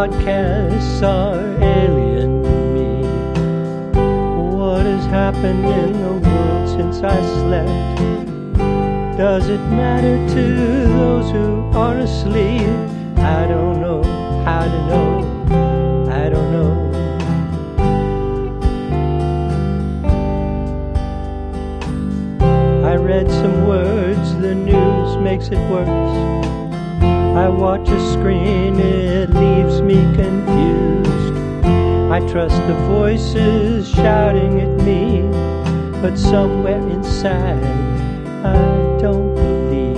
podcasts are alien to me. What has happened in the world since I slept? Does it matter to those who are asleep? I don't know how to know. I don't know. I read some words, the news makes it worse. I watch a screen, it leaves me confused. I trust the voices shouting at me, but somewhere inside I don't believe.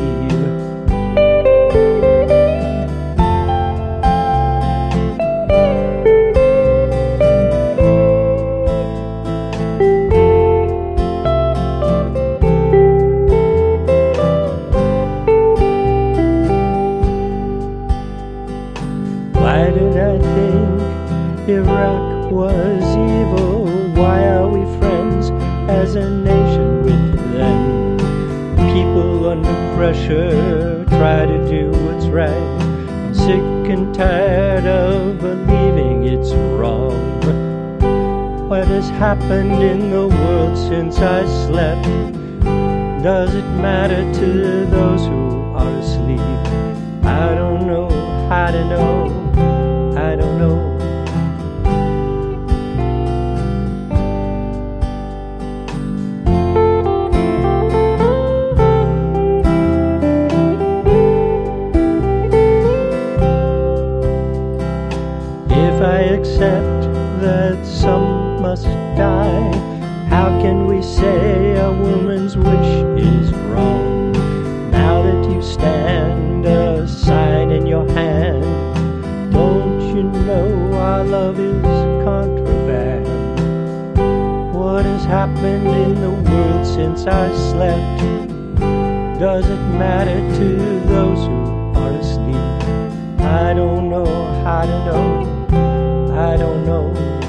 Why did I think Iraq was evil? Why are we friends as a nation with them? People under pressure try to do what's right. I'm sick and tired of believing it's wrong. What has happened in the world since I slept? Does it matter to those who are asleep? I don't know how to know. I don't know. If I accept that some must die, how can we say a woman's wish is wrong? Now that you stand a sign in your hand, don't you know our love is contraband? What has happened in the world since I slept? Does it matter to those who are asleep? I don't know how to know. I don't know.